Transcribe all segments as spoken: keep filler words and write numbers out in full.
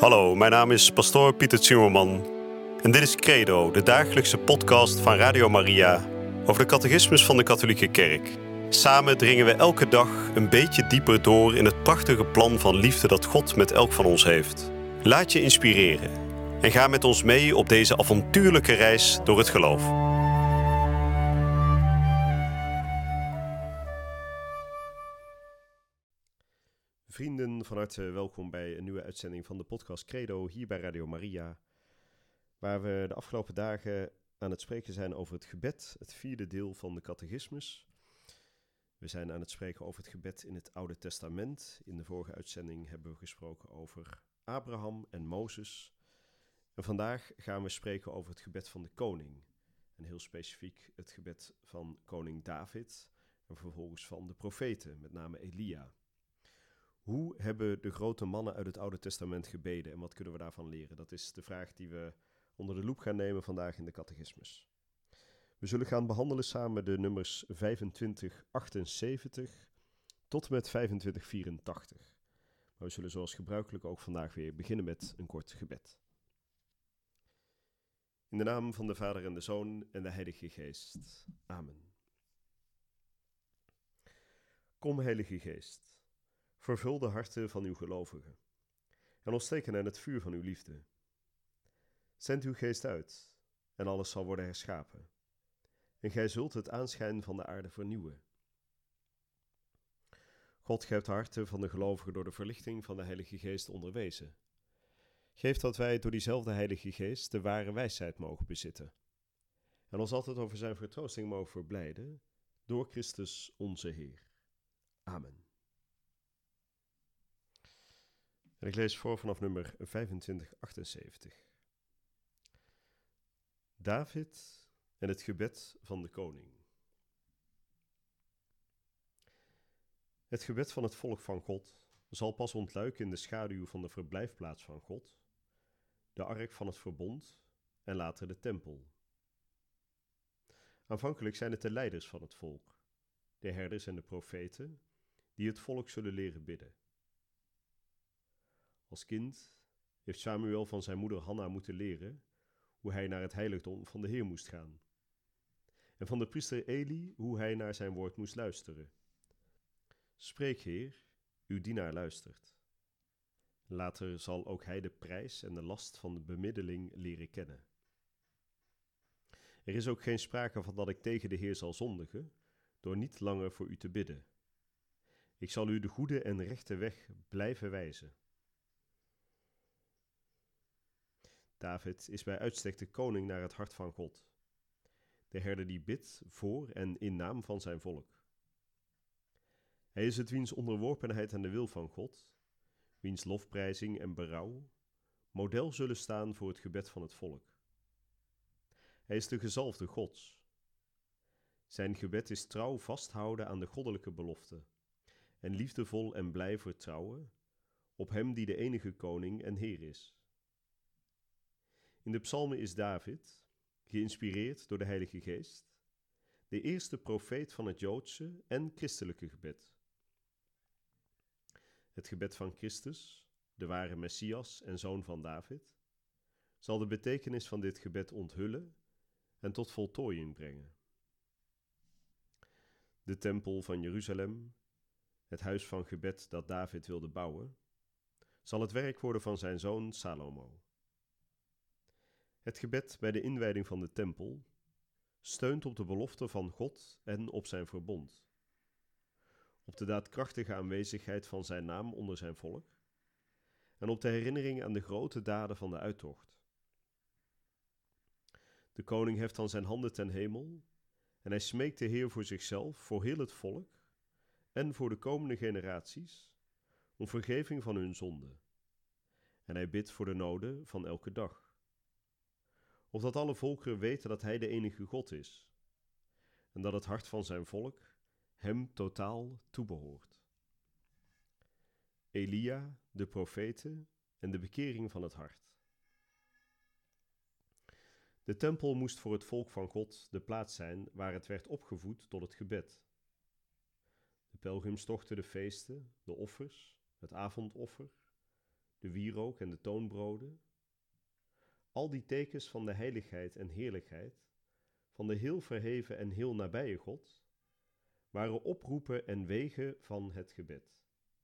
Hallo, mijn naam is pastoor Pieter Zimmerman en dit is Credo, de dagelijkse podcast van Radio Maria over de catechismus van de Katholieke Kerk. Samen dringen we elke dag een beetje dieper door in het prachtige plan van liefde dat God met elk van ons heeft. Laat je inspireren en ga met ons mee op deze avontuurlijke reis door het geloof. Vrienden, van harte welkom bij een nieuwe uitzending van de podcast Credo hier bij Radio Maria, waar we de afgelopen dagen aan het spreken zijn over het gebed, het vierde deel van de catechismus. We zijn aan het spreken over het gebed in het Oude Testament. In de vorige uitzending hebben we gesproken over Abraham en Mozes. En vandaag gaan we spreken over het gebed van de koning. En heel specifiek het gebed van koning David en vervolgens van de profeten, met name Elia. Hoe hebben de grote mannen uit het Oude Testament gebeden en wat kunnen we daarvan leren? Dat is de vraag die we onder de loep gaan nemen vandaag in de catechismus. We zullen gaan behandelen samen de nummers vijfentwintig achtenzeventig tot en met vijfentwintig vierentachtig. Maar we zullen zoals gebruikelijk ook vandaag weer beginnen met een kort gebed. In de naam van de Vader en de Zoon en de Heilige Geest. Amen. Kom, Heilige Geest. Vervul de harten van uw gelovigen en ontsteek hen het vuur van uw liefde. Zend uw geest uit en alles zal worden herschapen. En gij zult het aanschijn van de aarde vernieuwen. God geeft de harten van de gelovigen door de verlichting van de Heilige Geest onderwezen. Geef dat wij door diezelfde Heilige Geest de ware wijsheid mogen bezitten. En ons altijd over zijn vertroosting mogen verblijden door Christus onze Heer. Amen. En ik lees voor vanaf nummer vijfentwintig achtenzeventig. David en het gebed van de koning. Het gebed van het volk van God zal pas ontluiken in de schaduw van de verblijfplaats van God, de ark van het verbond en later de tempel. Aanvankelijk zijn het de leiders van het volk, de herders en de profeten, die het volk zullen leren bidden. Als kind heeft Samuel van zijn moeder Hanna moeten leren hoe hij naar het heiligdom van de Heer moest gaan. En van de priester Eli hoe hij naar zijn woord moest luisteren. Spreek, Heer, uw dienaar luistert. Later zal ook hij de prijs en de last van de bemiddeling leren kennen. Er is ook geen sprake van dat ik tegen de Heer zal zondigen, door niet langer voor u te bidden. Ik zal u de goede en rechte weg blijven wijzen. David is bij uitstek de koning naar het hart van God. De herder die bidt voor en in naam van zijn volk. Hij is het wiens onderworpenheid aan de wil van God, wiens lofprijzing en berouw model zullen staan voor het gebed van het volk. Hij is de gezalfde Gods. Zijn gebed is trouw vasthouden aan de goddelijke belofte en liefdevol en blij vertrouwen op hem die de enige koning en Heer is. In de psalmen is David, geïnspireerd door de Heilige Geest, de eerste profeet van het Joodse en christelijke gebed. Het gebed van Christus, de ware Messias en zoon van David, zal de betekenis van dit gebed onthullen en tot voltooiing brengen. De tempel van Jeruzalem, het huis van gebed dat David wilde bouwen, zal het werk worden van zijn zoon Salomo. Het gebed bij de inwijding van de tempel steunt op de belofte van God en op zijn verbond, op de daadkrachtige aanwezigheid van zijn naam onder zijn volk en op de herinnering aan de grote daden van de uittocht. De koning heft dan zijn handen ten hemel en hij smeekt de Heer voor zichzelf, voor heel het volk en voor de komende generaties om vergeving van hun zonden. En hij bidt voor de noden van elke dag. Opdat alle volkeren weten dat hij de enige God is en dat het hart van zijn volk hem totaal toebehoort. Elia, de profeten en de bekering van het hart. De tempel moest voor het volk van God de plaats zijn waar het werd opgevoed tot het gebed. De pelgrimstochten, de feesten, de offers, het avondoffer, de wierook en de toonbroden. Al die tekens van de heiligheid en heerlijkheid, van de heel verheven en heel nabije God, waren oproepen en wegen van het gebed.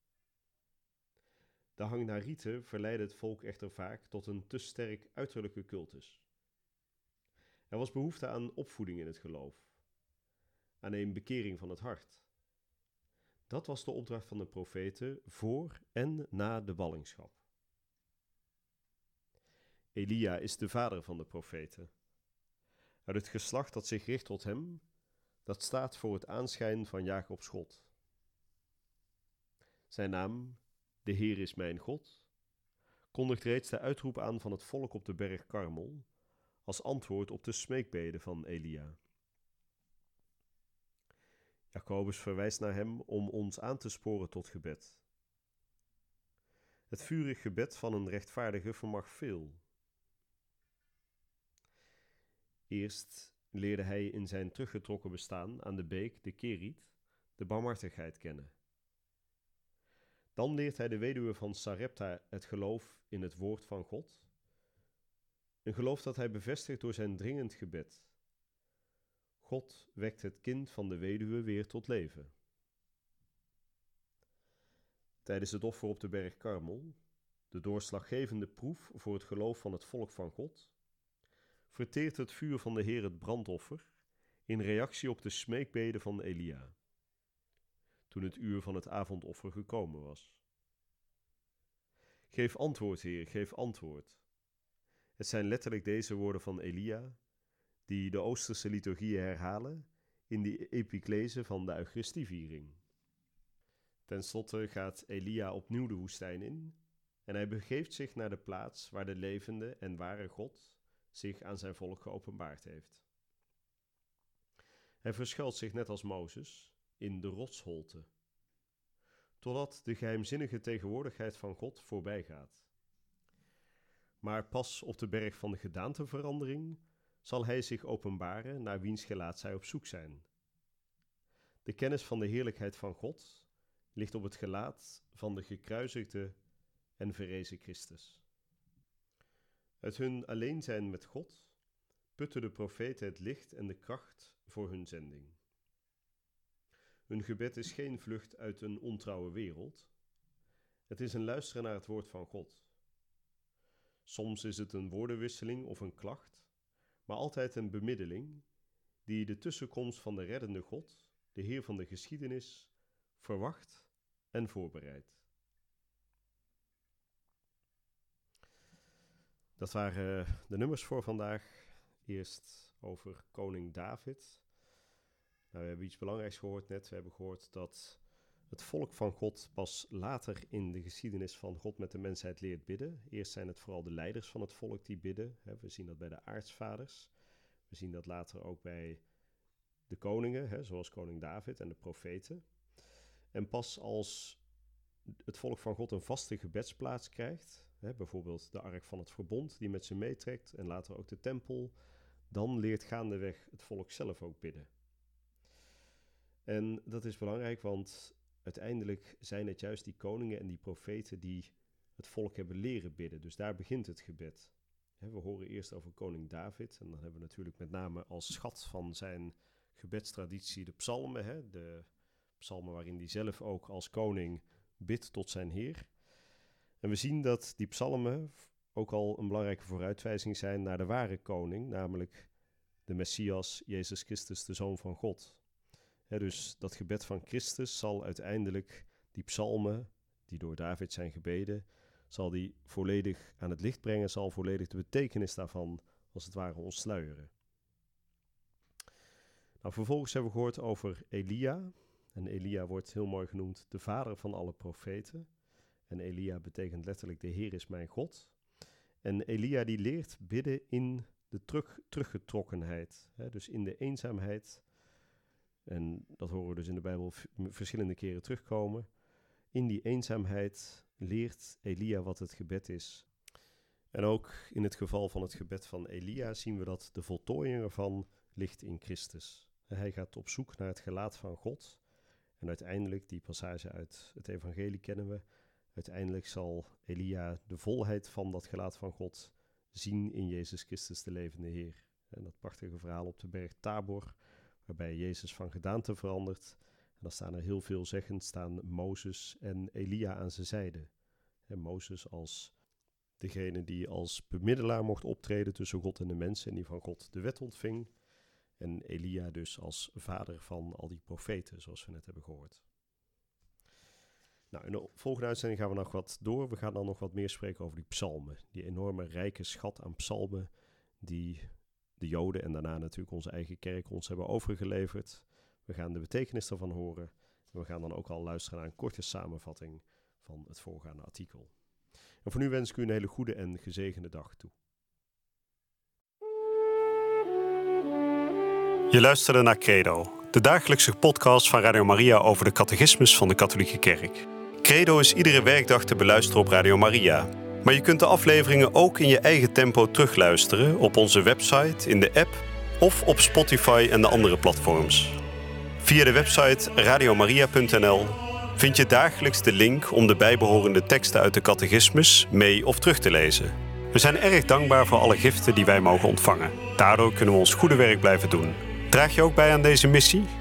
De hang naar riten verleidde het volk echter vaak tot een te sterk uiterlijke cultus. Er was behoefte aan opvoeding in het geloof, aan een bekering van het hart. Dat was de opdracht van de profeten voor en na de ballingschap. Elia is de vader van de profeten. Uit het geslacht dat zich richt tot hem, dat staat voor het aanschijn van Jacobs God. Zijn naam, de Heer is mijn God, kondigt reeds de uitroep aan van het volk op de berg Karmel, als antwoord op de smeekbeden van Elia. Jacobus verwijst naar hem om ons aan te sporen tot gebed. Het vurig gebed van een rechtvaardige vermag veel. Eerst leerde hij in zijn teruggetrokken bestaan aan de beek, de Keriet, de barmhartigheid kennen. Dan leert hij de weduwe van Sarepta het geloof in het woord van God. Een geloof dat hij bevestigt door zijn dringend gebed. God wekt het kind van de weduwe weer tot leven. Tijdens het offer op de berg Karmel, de doorslaggevende proef voor het geloof van het volk van God, verteert het vuur van de Heer het brandoffer in reactie op de smeekbeden van Elia, toen het uur van het avondoffer gekomen was. Geef antwoord, Heer, geef antwoord. Het zijn letterlijk deze woorden van Elia, die de Oosterse liturgieën herhalen in de epiclese van de Eucharistieviering. Ten slotte gaat Elia opnieuw de woestijn in en hij begeeft zich naar de plaats waar de levende en ware God zich aan zijn volk geopenbaard heeft. Hij verschuilt zich net als Mozes in de rotsholte, totdat de geheimzinnige tegenwoordigheid van God voorbij gaat. Maar pas op de berg van de gedaanteverandering zal hij zich openbaren naar wiens gelaat zij op zoek zijn. De kennis van de heerlijkheid van God ligt op het gelaat van de gekruisigde en verrezen Christus. Uit hun alleenzijn met God putten de profeten het licht en de kracht voor hun zending. Hun gebed is geen vlucht uit een ontrouwe wereld. Het is een luisteren naar het woord van God. Soms is het een woordenwisseling of een klacht, maar altijd een bemiddeling die de tussenkomst van de reddende God, de Heer van de geschiedenis, verwacht en voorbereidt. Dat waren de nummers voor vandaag. Eerst over koning David. Nou, we hebben iets belangrijks gehoord net. We hebben gehoord dat het volk van God pas later in de geschiedenis van God met de mensheid leert bidden. Eerst zijn het vooral de leiders van het volk die bidden. We zien dat bij de aartsvaders. We zien dat later ook bij de koningen, zoals koning David en de profeten. En pas als het volk van God een vaste gebedsplaats krijgt, bijvoorbeeld de ark van het verbond die met ze meetrekt en later ook de tempel, dan leert gaandeweg het volk zelf ook bidden. En dat is belangrijk, want uiteindelijk zijn het juist die koningen en die profeten die het volk hebben leren bidden. Dus daar begint het gebed. We horen eerst over koning David en dan hebben we natuurlijk met name als schat van zijn gebedstraditie de psalmen, de psalmen waarin hij zelf ook als koning bidt tot zijn Heer. En we zien dat die psalmen ook al een belangrijke vooruitwijzing zijn naar de ware koning, namelijk de Messias, Jezus Christus, de Zoon van God. He, dus dat gebed van Christus zal uiteindelijk die psalmen, die door David zijn gebeden, zal die volledig aan het licht brengen, zal volledig de betekenis daarvan als het ware ontsluieren. Nou, vervolgens hebben we gehoord over Elia. En Elia wordt heel mooi genoemd de vader van alle profeten. En Elia betekent letterlijk de Heer is mijn God. En Elia die leert bidden in de terug, teruggetrokkenheid. Hè, dus in de eenzaamheid. En dat horen we dus in de Bijbel v- verschillende keren terugkomen. In die eenzaamheid leert Elia wat het gebed is. En ook in het geval van het gebed van Elia zien we dat de voltooiing ervan ligt in Christus. Hij gaat op zoek naar het gelaat van God. En uiteindelijk, die passage uit het evangelie kennen we, Uiteindelijk zal Elia de volheid van dat gelaat van God zien in Jezus Christus, de levende Heer. En dat prachtige verhaal op de berg Tabor, waarbij Jezus van gedaante verandert. En dan staan er heel veelzeggend, staan Mozes en Elia aan zijn zijde. En Mozes als degene die als bemiddelaar mocht optreden tussen God en de mensen en die van God de wet ontving. En Elia dus als vader van al die profeten, zoals we net hebben gehoord. Nou, in de volgende uitzending gaan we nog wat door. We gaan dan nog wat meer spreken over die psalmen. Die enorme rijke schat aan psalmen die de Joden en daarna natuurlijk onze eigen kerk ons hebben overgeleverd. We gaan de betekenis daarvan horen. En we gaan dan ook al luisteren naar een korte samenvatting van het voorgaande artikel. En voor nu wens ik u een hele goede en gezegende dag toe. Je luisterde naar Credo, de dagelijkse podcast van Radio Maria over de catechismus van de katholieke kerk. Credo is iedere werkdag te beluisteren op Radio Maria. Maar je kunt de afleveringen ook in je eigen tempo terugluisteren op onze website, in de app of op Spotify en de andere platforms. Via de website radiomaria punt n l vind je dagelijks de link om de bijbehorende teksten uit de catechismus mee of terug te lezen. We zijn erg dankbaar voor alle giften die wij mogen ontvangen. Daardoor kunnen we ons goede werk blijven doen. Draag je ook bij aan deze missie?